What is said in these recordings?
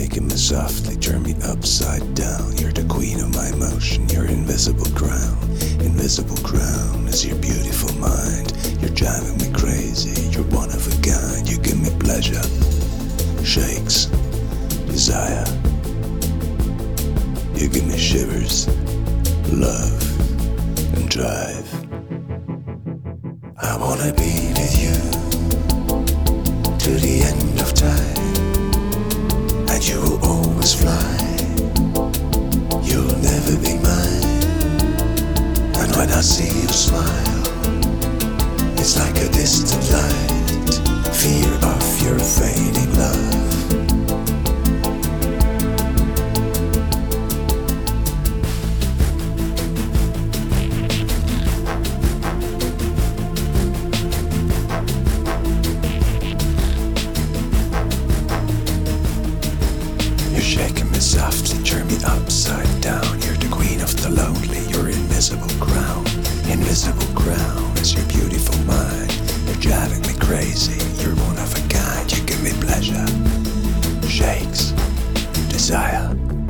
shaking me softly, turn me upside down. You're the queen of my emotion, your invisible crown. Invisible crown is your beautiful mind. You're driving me crazy, you're one of a kind. You give me pleasure, shakes, desire. You give me shivers, love, and drive. I wanna be with you to the end of time, and you will always fly. You'll never be mine. And when I see you smile, it's like a distant light, fear of your fading love. Shaking me softly, turn me upside down. You're the queen of the lonely, your invisible crown. Invisible crown is your beautiful mind. You're driving me crazy, you're one of a kind. You give me pleasure, shakes, desire.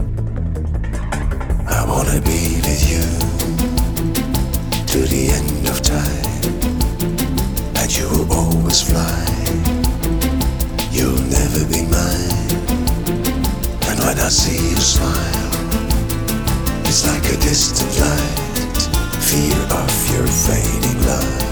I wanna be with you to the end of time, and you will always fly. You'll never be mine. When I see you smile, it's like a distant light, fear of your fading love.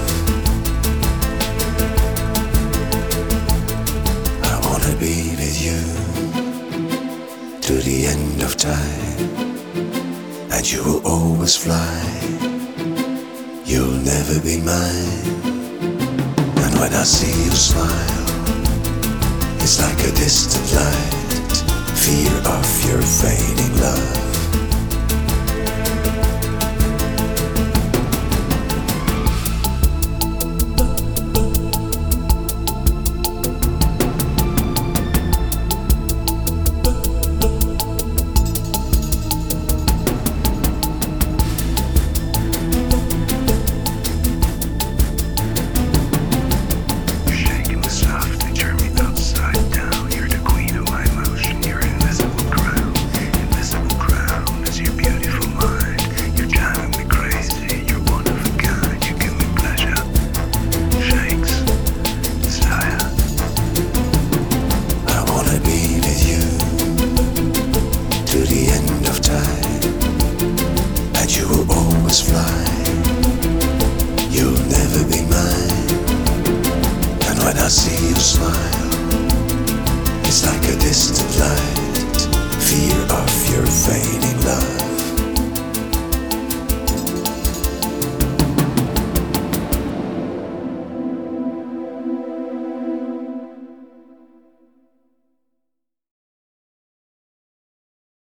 I wanna be with you to the end of time, and you will always fly. You'll never be mine. And when I see you smile, it's like a distant light, fear of your fading love.